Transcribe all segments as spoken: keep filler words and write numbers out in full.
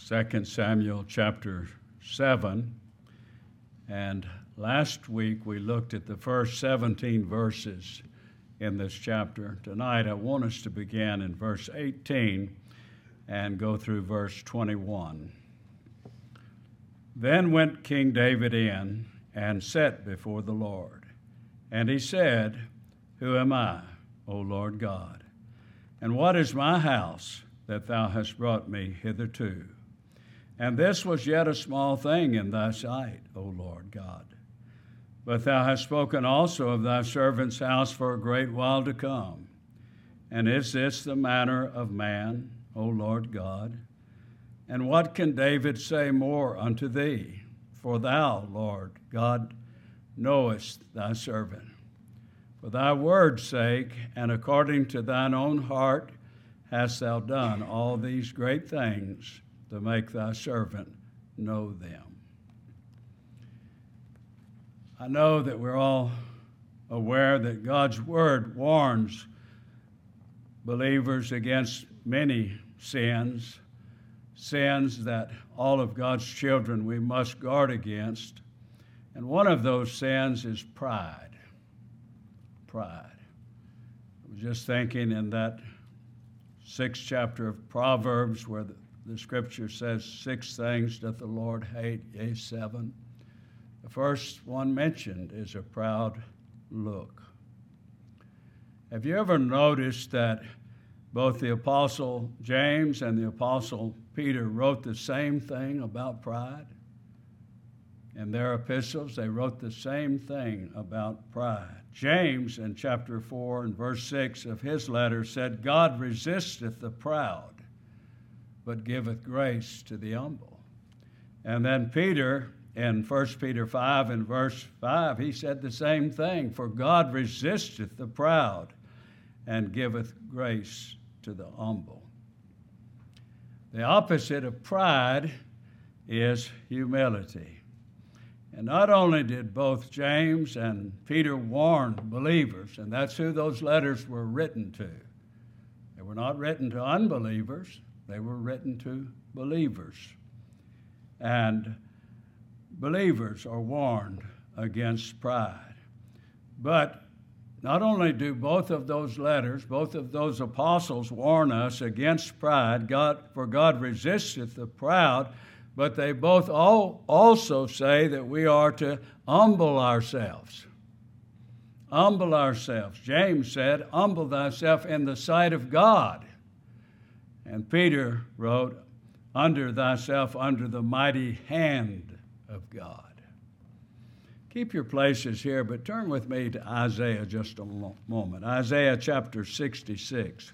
Second Samuel chapter seven, and last week we looked at the first seventeen verses in this chapter. Tonight I want us to begin in verse eighteen and go through verse twenty-one. Then went King David in and sat before the Lord, and he said, Who am I, O Lord God? And what is my house that thou hast brought me hitherto? And this was yet a small thing in thy sight, O Lord God. But thou hast spoken also of thy servant's house for a great while to come. And is this the manner of man, O Lord God? And what can David say more unto thee? For thou, Lord God, knowest thy servant. For thy word's sake, and according to thine own heart, hast thou done all these great things to make thy servant know them. I know that we're all aware that God's word warns believers against many sins, sins that all of God's children we must guard against. And one of those sins is pride. Pride. I was just thinking in that sixth chapter of Proverbs where the The scripture says six things that the Lord hate, yea, seven. The first one mentioned is a proud look. Have you ever noticed that both the Apostle James and the Apostle Peter wrote the same thing about pride? In their epistles, they wrote the same thing about pride. James, in chapter four and verse six of his letter, said, God resisteth the proud, but giveth grace to the humble. And then Peter, in First Peter five and verse five, he said the same thing. For God resisteth the proud and giveth grace to the humble. The opposite of pride is humility. And not only did both James and Peter warn believers, and that's who those letters were written to. They were not written to unbelievers. They were written to believers. And believers are warned against pride. But not only do both of those letters, both of those apostles warn us against pride, God, for God resisteth the proud, but they both all also say that we are to humble ourselves. Humble ourselves. James said, humble thyself in the sight of God. And Peter wrote, under thyself under the mighty hand of God. Keep your places here, but turn with me to Isaiah just a moment. Isaiah chapter sixty-six.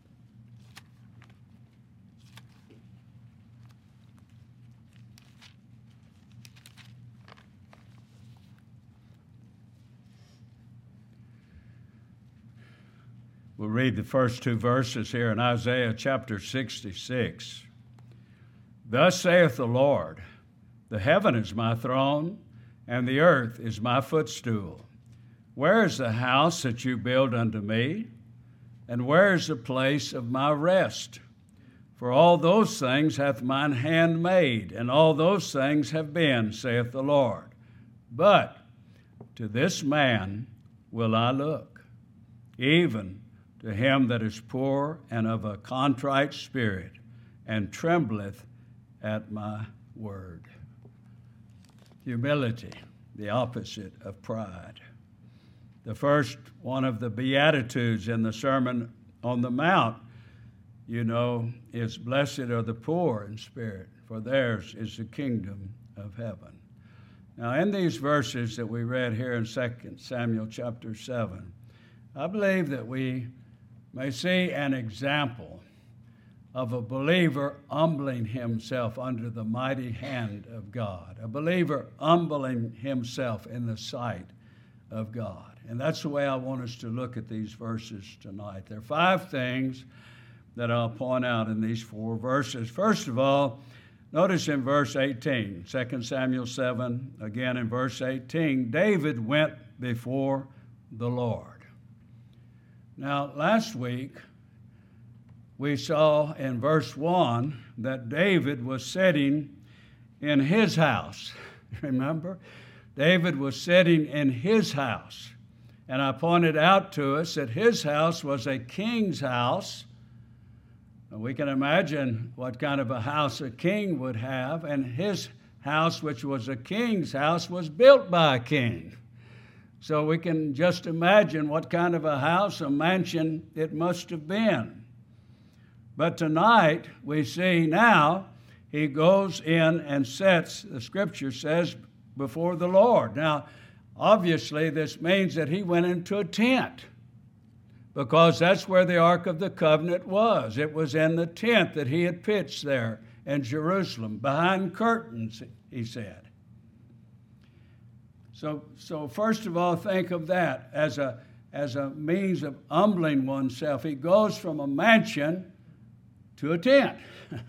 We'll read the first two verses here in Isaiah chapter sixty-six. Thus saith the Lord, the heaven is my throne, and the earth is my footstool. Where is the house that you build unto me? And where is the place of my rest? For all those things hath mine hand made, and all those things have been, saith the Lord. But to this man will I look, even to him that is poor and of a contrite spirit, and trembleth at my word. Humility, the opposite of pride. The first one of the Beatitudes in the Sermon on the Mount, you know, is blessed are the poor in spirit, for theirs is the kingdom of heaven. Now, in these verses that we read here in Second Samuel chapter seven, I believe that we may see an example of a believer humbling himself under the mighty hand of God, a believer humbling himself in the sight of God. And that's the way I want us to look at these verses tonight. There are five things that I'll point out in these four verses. First of all, notice in verse eighteen, Second Samuel seven, again in verse eighteen, David went before the Lord. Now, last week, we saw in verse one that David was sitting in his house. Remember? David was sitting in his house. And I pointed out to us that his house was a king's house. And we can imagine what kind of a house a king would have. And his house, which was a king's house, was built by a king. So we can just imagine what kind of a house, a mansion, it must have been. But tonight, we see now, he goes in and sits, the scripture says, before the Lord. Now, obviously, this means that he went into a tent, because that's where the Ark of the Covenant was. It was in the tent that he had pitched there in Jerusalem, behind curtains, he said. So, so first of all, think of that as a, as a means of humbling oneself. He goes from a mansion to a tent.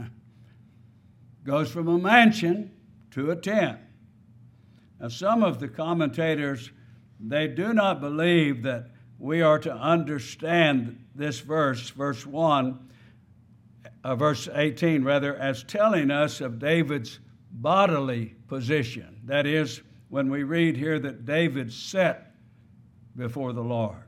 Goes from a mansion to a tent. Now, some of the commentators, they do not believe that we are to understand this verse, verse one, uh, verse eighteen, rather, as telling us of David's bodily position. That is, when we read here that David sat before the Lord.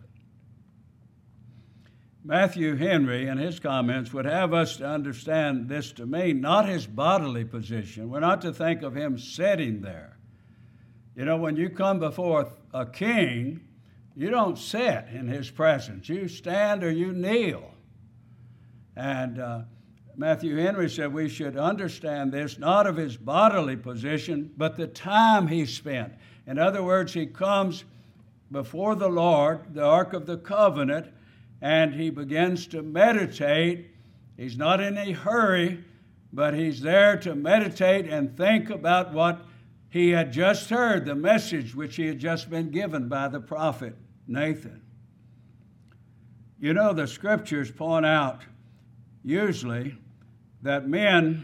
Matthew Henry, in his comments, would have us to understand this to mean not his bodily position. We're not to think of him sitting there. You know, when you come before a king, you don't sit in his presence. You stand or you kneel. And uh, Matthew Henry said we should understand this not of his bodily position, but the time he spent. In other words, he comes before the Lord, the Ark of the Covenant, and he begins to meditate. He's not in a hurry, but he's there to meditate and think about what he had just heard, the message which he had just been given by the prophet Nathan. You know, the scriptures point out usually that men,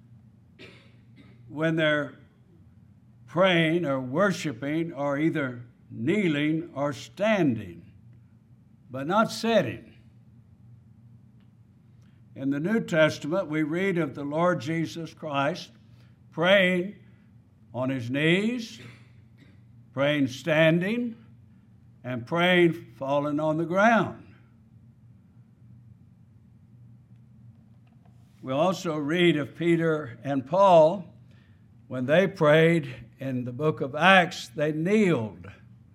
when they're praying or worshiping, are either kneeling or standing, but not sitting. In the New Testament, we read of the Lord Jesus Christ praying on his knees, praying standing, and praying falling on the ground. We also read of Peter and Paul. When they prayed in the book of Acts, they kneeled.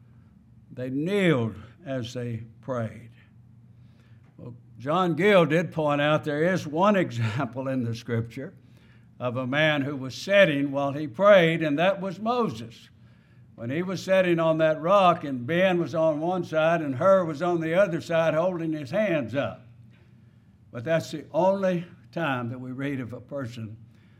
They kneeled as they prayed. Well, John Gill did point out there is one example in the scripture of a man who was sitting while he prayed, and that was Moses. When he was sitting on that rock, and Ben was on one side and Hur was on the other side holding his hands up. But that's the only time that we read of a person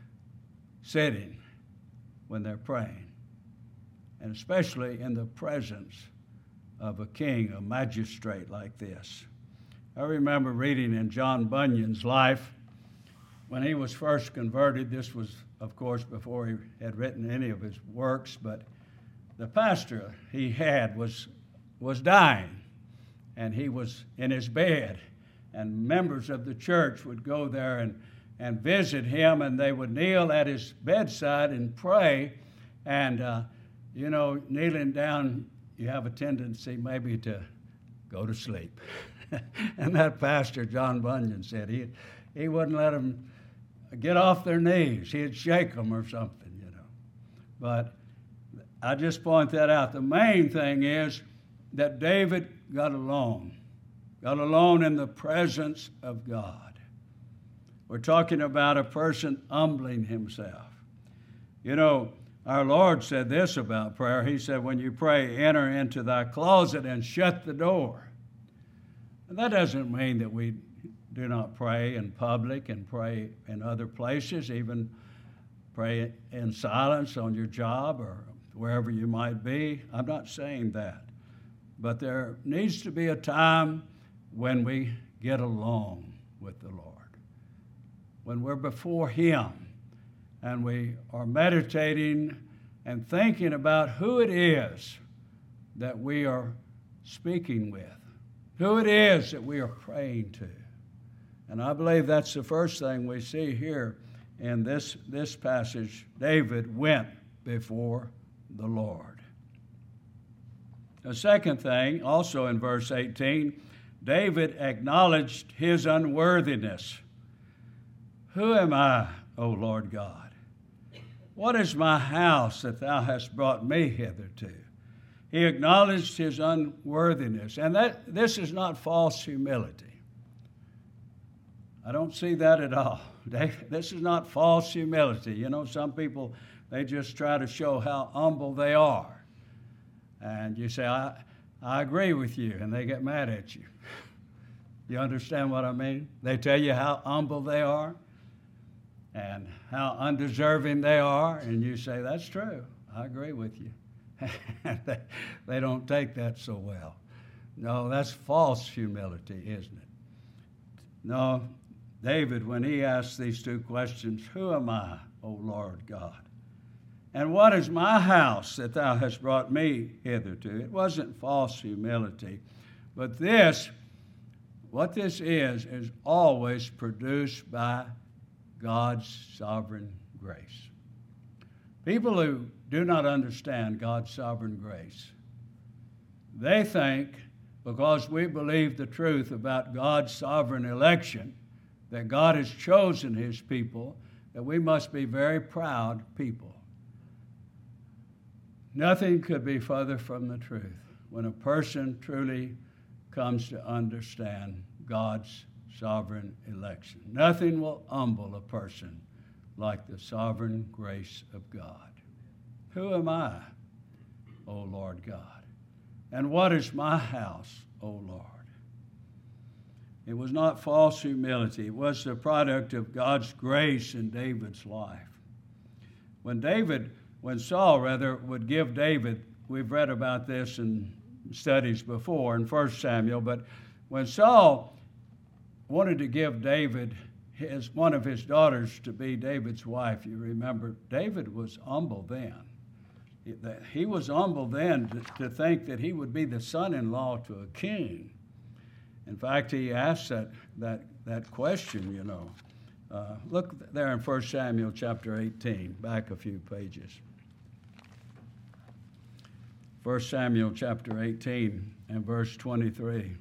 sitting when they're praying, and especially in the presence of a king, a magistrate like this. I remember reading in John Bunyan's life when he was first converted. This was, of course, before he had written any of his works, but the pastor he had was, was dying, and he was in his bed, and members of the church would go there and, and visit him, and they would kneel at his bedside and pray, and, uh, you know, kneeling down, you have a tendency maybe to go to sleep. And that pastor, John Bunyan, said he, he wouldn't let them get off their knees. He'd shake them or something, you know. But I just point that out. The main thing is that David got alone, got alone in the presence of God. We're talking about a person humbling himself. You know, our Lord said this about prayer. He said, when you pray, enter into thy closet and shut the door. And that doesn't mean that we do not pray in public and pray in other places, even pray in silence on your job or wherever you might be. I'm not saying that. But there needs to be a time when we get alone with the Lord, when we're before Him and we are meditating and thinking about who it is that we are speaking with, who it is that we are praying to. And I believe that's the first thing we see here in this, this passage. David went before the Lord. The second thing, also in verse eighteen, David acknowledged his unworthiness. Who am I, O Lord God? What is my house that thou hast brought me hitherto? He acknowledged his unworthiness. And that this is not false humility. I don't see that at all. This is not false humility. You know, some people, they just try to show how humble they are. And you say, I, I agree with you, and they get mad at you. You understand what I mean? They tell you how humble they are and how undeserving they are, and you say, that's true. I agree with you. they, they don't take that so well. No, that's false humility, isn't it? No, David, when he asked these two questions, who am I, O Lord God? And what is my house that thou hast brought me hitherto? It wasn't false humility, but this, what this is, is always produced by God's sovereign grace. People who do not understand God's sovereign grace, they think because we believe the truth about God's sovereign election, that God has chosen his people, that we must be very proud people. Nothing could be further from the truth when a person truly comes to understand God's sovereign election. Nothing will humble a person like the sovereign grace of God. Who am I, O Lord God? And what is my house, O Lord? It was not false humility. It was the product of God's grace in David's life. When David, when Saul rather, would give David, we've read about this in studies before in First Samuel, but when Saul wanted to give David his, one of his daughters to be David's wife, you remember, David was humble then. He was humble then to, to think that he would be the son-in-law to a king. In fact, he asked that, that, that question, you know. Uh, look there in First Samuel chapter eighteen, back a few pages. First Samuel chapter eighteen and verse twenty-three.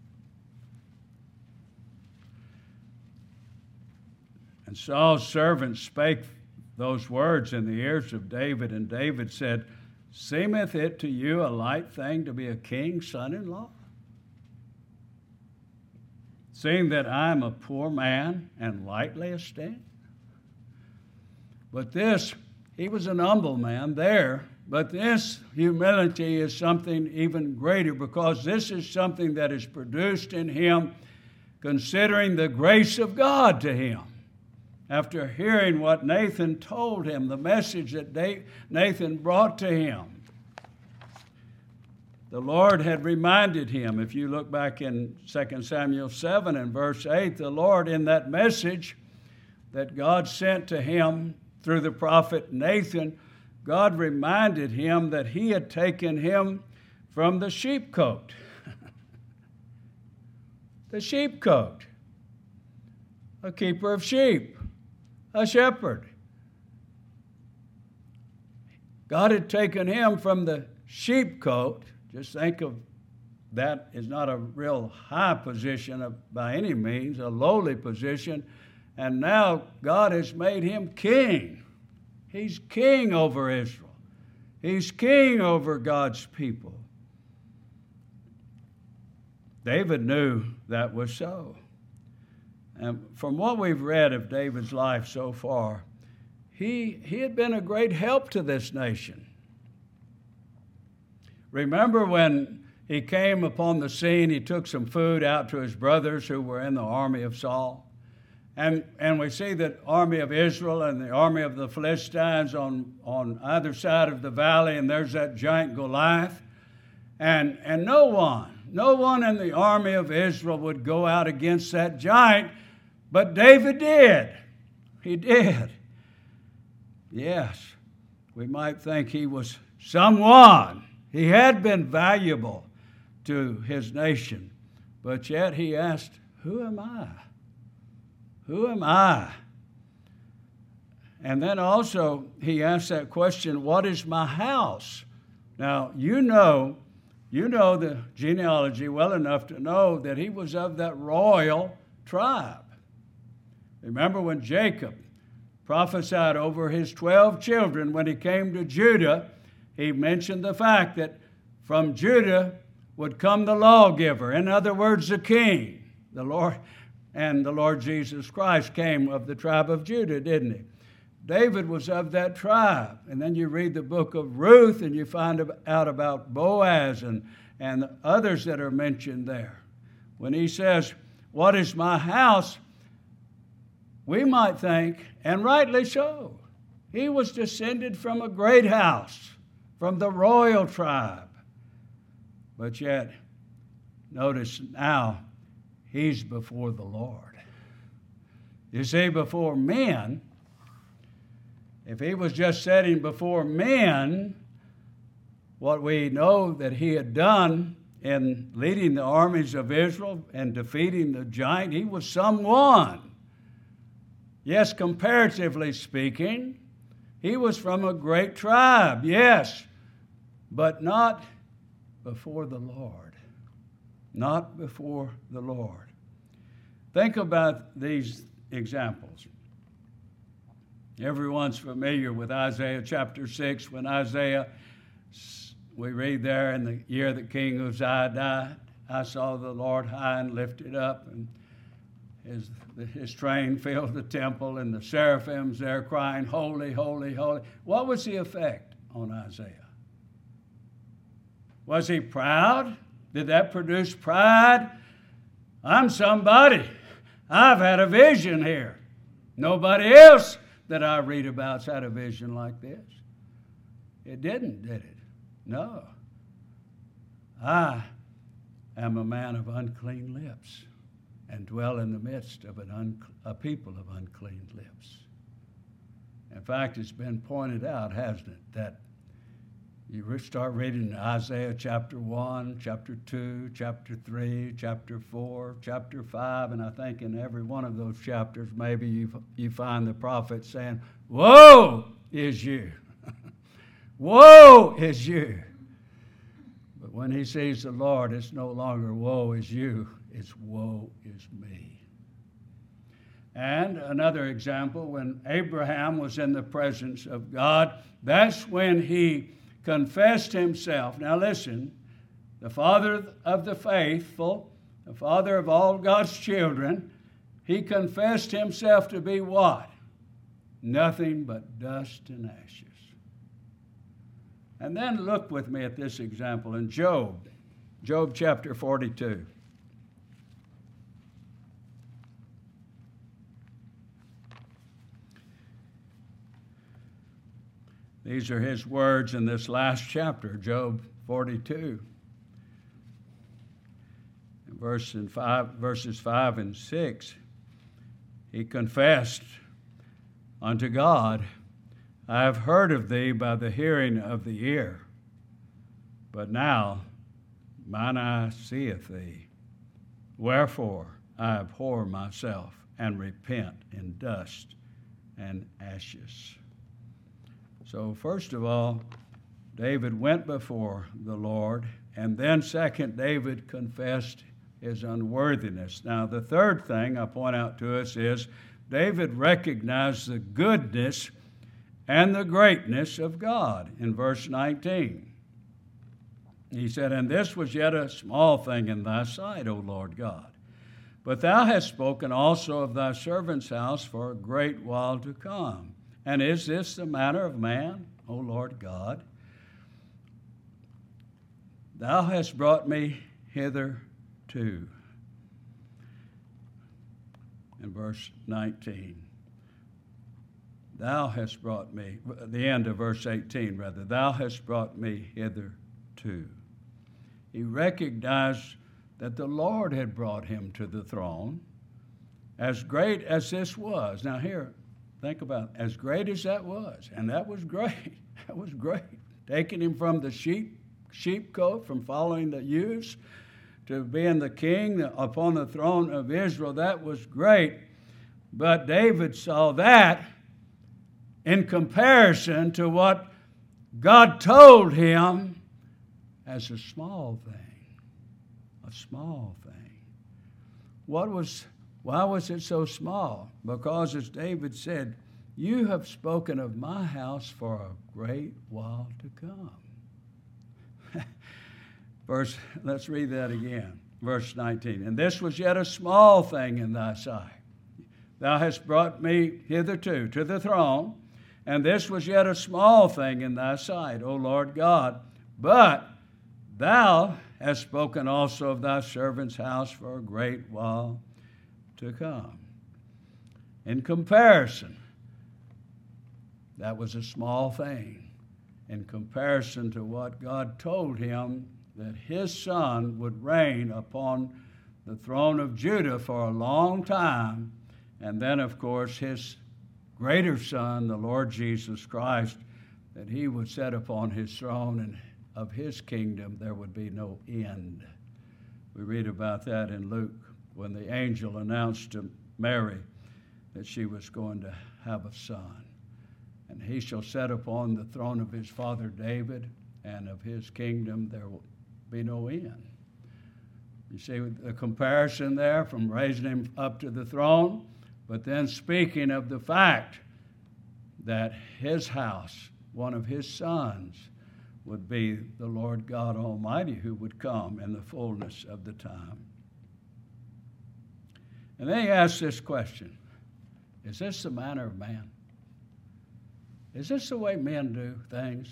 And Saul's servant spake those words in the ears of David, and David said, seemeth it to you a light thing to be a king's son-in-law? Seeing that I am a poor man and lightly esteemed? But this, he was an humble man there, but this humility is something even greater, because this is something that is produced in him considering the grace of God to him. After hearing what Nathan told him, the message that Nathan brought to him, the Lord had reminded him. If you look back in Second Samuel seven and verse eight, the Lord, in that message that God sent to him through the prophet Nathan, God reminded him that he had taken him from the sheepcote. The sheepcote. A keeper of sheep. A shepherd. God had taken him from the sheepcote. Just think of that is not a real high position of, by any means, a lowly position. And now God has made him king. He's king over Israel. He's king over God's people. David knew that was so. And from what we've read of David's life so far, he, he had been a great help to this nation. Remember when he came upon the scene, he took some food out to his brothers who were in the army of Saul. And, and we see that army of Israel and the army of the Philistines on, on either side of the valley, and there's that giant Goliath. And, and no one, no one in the army of Israel would go out against that giant, but David did. He did. Yes, we might think he was someone. He had been valuable to his nation, but yet he asked, who am I? Who am I? And then also he asked that question, what is my house? Now, you know, you know the genealogy well enough to know that he was of that royal tribe. Remember when Jacob prophesied over his twelve children when he came to Judah, he mentioned the fact that from Judah would come the lawgiver, in other words, the king. The Lord and the Lord Jesus Christ came of the tribe of Judah, didn't he? David was of that tribe. And then you read the book of Ruth and you find out about Boaz and, and others that are mentioned there. When he says, what is my house? We might think, and rightly so, he was descended from a great house, from the royal tribe. But yet, notice now, he's before the Lord. You see, before men, if he was just sitting before men, what we know that he had done in leading the armies of Israel and defeating the giant, he was someone. Yes, comparatively speaking, he was from a great tribe, yes, but not before the Lord. Not before the Lord. Think about these examples. Everyone's familiar with Isaiah chapter six, when Isaiah, we read there, in the year that King Uzziah died, I saw the Lord high and lifted up, and his, his train filled the temple, and the seraphims there crying, holy, holy, holy. What was the effect on Isaiah? Was he proud? Did that produce pride? I'm somebody. I've had a vision here. Nobody else that I read about's had a vision like this. It didn't, did it? No. I am a man of unclean lips and dwell in the midst of an un- a people of unclean lips. In fact, it's been pointed out, hasn't it, that you start reading Isaiah chapter one, chapter two, chapter three, chapter four, chapter five, and I think in every one of those chapters, maybe you, you find the prophet saying, woe is you. Woe is you. But when he sees the Lord, it's no longer woe is you, it's woe is me. And another example, when Abraham was in the presence of God, that's when he confessed himself. Now listen, the father of the faithful, the father of all God's children, he confessed himself to be what? Nothing but dust and ashes. And then look with me at this example in Job, Job chapter forty-two. These are his words in this last chapter, Job forty-two. In verse in five, verses five and six, he confessed unto God, I have heard of thee by the hearing of the ear, but now mine eye seeth thee. Wherefore I abhor myself and repent in dust and ashes. So first of all, David went before the Lord, and then second, David confessed his unworthiness. Now the third thing I point out to us is David recognized the goodness and the greatness of God in verse nineteen. He said, and this was yet a small thing in thy sight, O Lord God. But thou hast spoken also of thy servant's house for a great while to come. And is this the manner of man, O Lord God? Thou hast brought me hither to. In verse nineteen. Thou hast brought me, the end of verse eighteen rather, thou hast brought me hither to. He recognized that the Lord had brought him to the throne, as great as this was. Now here, think about it. As great as that was, and that was great. That was great. Taking him from the sheep sheepcote, from following the ewes, to being the king upon the throne of Israel, that was great. But David saw that in comparison to what God told him as a small thing. A small thing. What was, why was it so small? Because, as David said, you have spoken of my house for a great while to come. Verse, let's read that again. Verse nineteen. And this was yet a small thing in thy sight. Thou hast brought me hitherto to the throne, and this was yet a small thing in thy sight, O Lord God. But thou hast spoken also of thy servant's house for a great while to come. In comparison, that was a small thing in comparison to what God told him, that his son would reign upon the throne of Judah for a long time, and then, of course, his greater son, the Lord Jesus Christ, that he would set upon his throne, and of his kingdom there would be no end. We read about that in Luke when the angel announced to Mary that she was going to have a son. And he shall set upon the throne of his father David, and of his kingdom there will be no end. You see the comparison there from raising him up to the throne, but then speaking of the fact that his house, one of his sons, would be the Lord God Almighty, who would come in the fullness of the time. And then he asks this question: is this the manner of man? Is this the way men do things?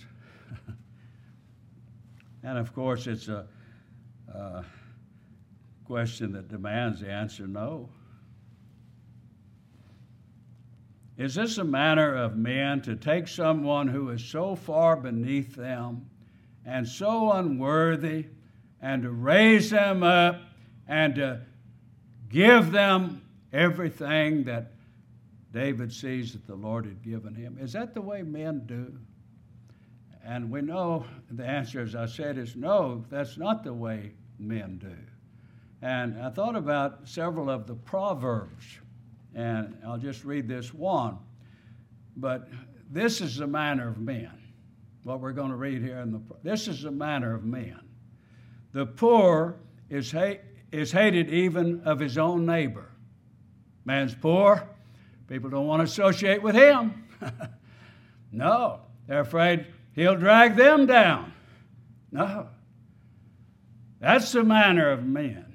And of course, it's a, a question that demands the answer no. Is this a manner of men to take someone who is so far beneath them and so unworthy, and to raise them up and to give them everything that David sees that the Lord had given him? Is that the way men do? And we know the answer, as I said, is no, that's not the way men do. And I thought about several of the Proverbs, and I'll just read this one. But this is the manner of men, what we're going to read here in the, this is the manner of men. The poor is, hate, is hated even of his own neighbor. Man's poor. People don't want to associate with him. No, they're afraid he'll drag them down. No. That's the manner of men.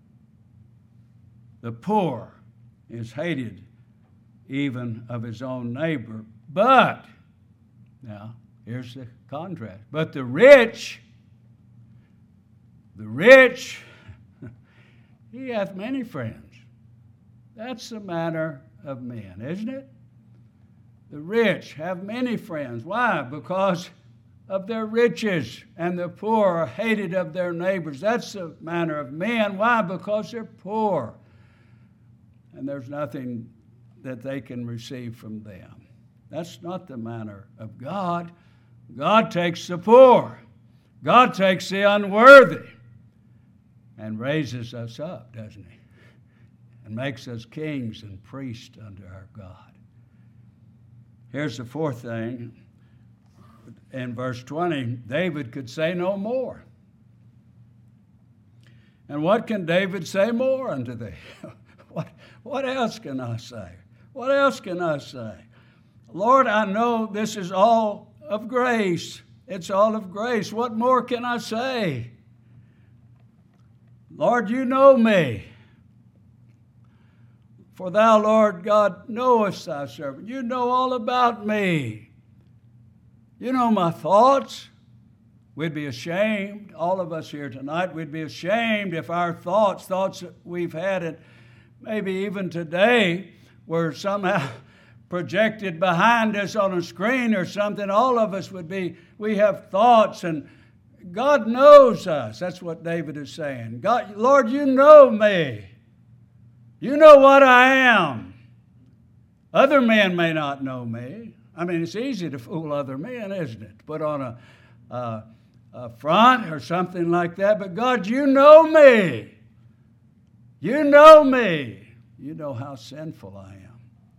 The poor is hated even of his own neighbor. But, now, here's the contrast. But the rich, the rich, he hath many friends. That's the manner of men, isn't it? The rich have many friends. Why? Because of their riches, and the poor are hated of their neighbors. That's the manner of men. Why? Because they're poor, and there's nothing that they can receive from them. That's not the manner of God. God takes the poor. God takes the unworthy and raises us up, doesn't he? And makes us kings and priests unto our God. Here's the fourth thing. In verse twenty, David could say no more. And what can David say more unto thee? What, what else can I say? What else can I say? Lord, I know this is all of grace. It's all of grace. What more can I say? Lord, you know me. For thou, Lord God, knowest thy servant. You know all about me. You know my thoughts. We'd be ashamed, all of us here tonight, we'd be ashamed if our thoughts, thoughts that we've had, and maybe even today, were somehow projected behind us on a screen or something. All of us would be, we have thoughts, and God knows us. That's what David is saying. God, Lord, you know me. You know what I am. Other men may not know me. I mean, it's easy to fool other men, isn't it? To put on a, a, a front or something like that. But God, you know me. You know me. You know how sinful I am.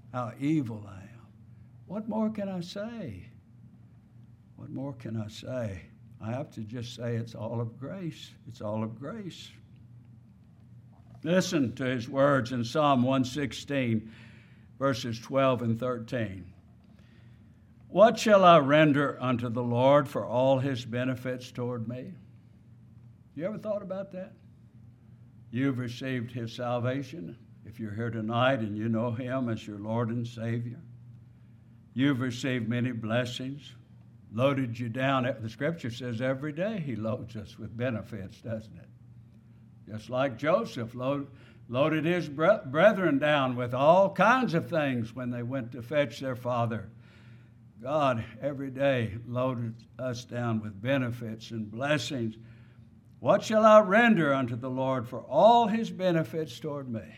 how evil I am. What more can I say? What more can I say? I have to just say it's all of grace. It's all of grace. Listen to his words in Psalm one sixteen, verses twelve and thirteen. What shall I render unto the Lord for all his benefits toward me? You ever thought about that? You've received his salvation. If you're here tonight and you know him as your Lord and Savior, you've received many blessings, loaded you down. The Scripture says every day he loads us with benefits, doesn't it? Just like Joseph load, loaded his brethren down with all kinds of things when they went to fetch their father. God every day loaded us down with benefits and blessings. What shall I render unto the Lord for all his benefits toward me?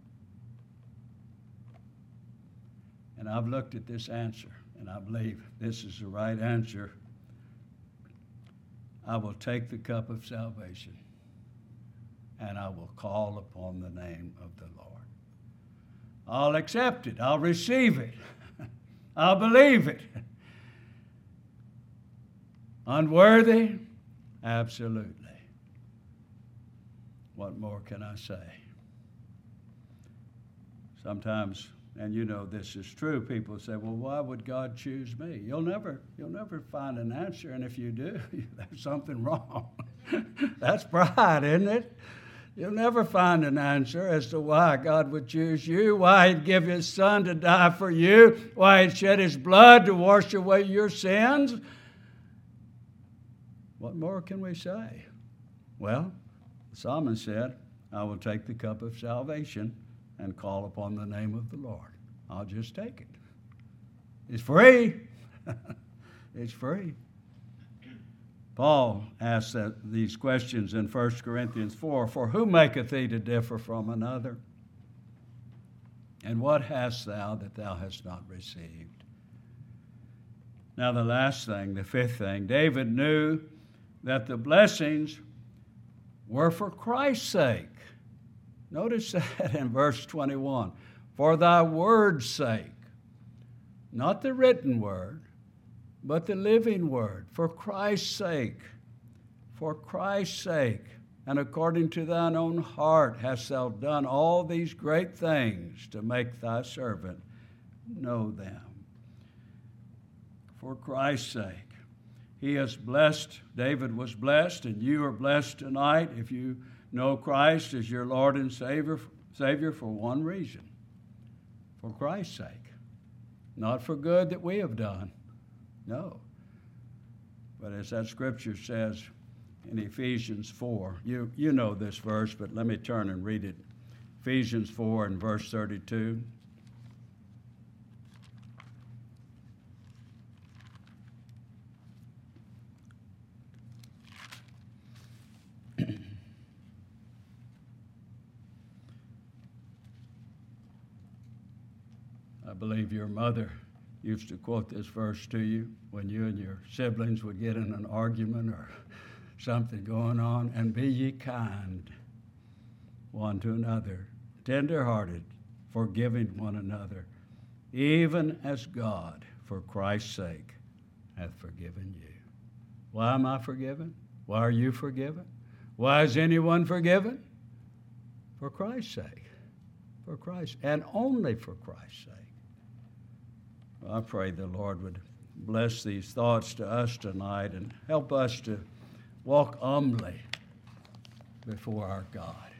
And I've looked at this answer, and I believe this is the right answer. I will take the cup of salvation, and I will call upon the name of the Lord. I'll accept it. I'll receive it. I'll believe it. Unworthy? Absolutely. What more can I say? Sometimes, and you know this is true, people say, well, why would God choose me? You'll never, you'll never find an answer, and if you do, there's something wrong. That's pride, isn't it? You'll never find an answer as to why God would choose you, why he'd give his son to die for you, why he'd shed his blood to wash away your sins. What more can we say? Well, the psalmist said, I will take the cup of salvation and call upon the name of the Lord. I'll just take it. It's free. It's free. Paul asks that, these questions in First Corinthians four, for who maketh thee to differ from another? And what hast thou that thou hast not received? Now the last thing, the fifth thing, David knew that the blessings were for Christ's sake. Notice that in verse twenty-one. For thy word's sake, not the written word, but the living word, for Christ's sake, for Christ's sake, and according to thine own heart hast thou done all these great things to make thy servant know them. For Christ's sake. He is blessed. David was blessed, and you are blessed tonight if you know Christ as your Lord and Savior, Savior for one reason, for Christ's sake. Not for good that we have done, no. But as that scripture says in Ephesians four, you, you know this verse, but let me turn and read it. Ephesians four and verse thirty-two. I believe your mother used to quote this verse to you when you and your siblings would get in an argument or something going on. And be ye kind one to another, tender-hearted, forgiving one another, even as God, for Christ's sake, hath forgiven you. Why am I forgiven? Why are you forgiven? Why is anyone forgiven? For Christ's sake. For Christ, and only for Christ's sake. Well, I pray the Lord would bless these thoughts to us tonight and help us to walk humbly before our God.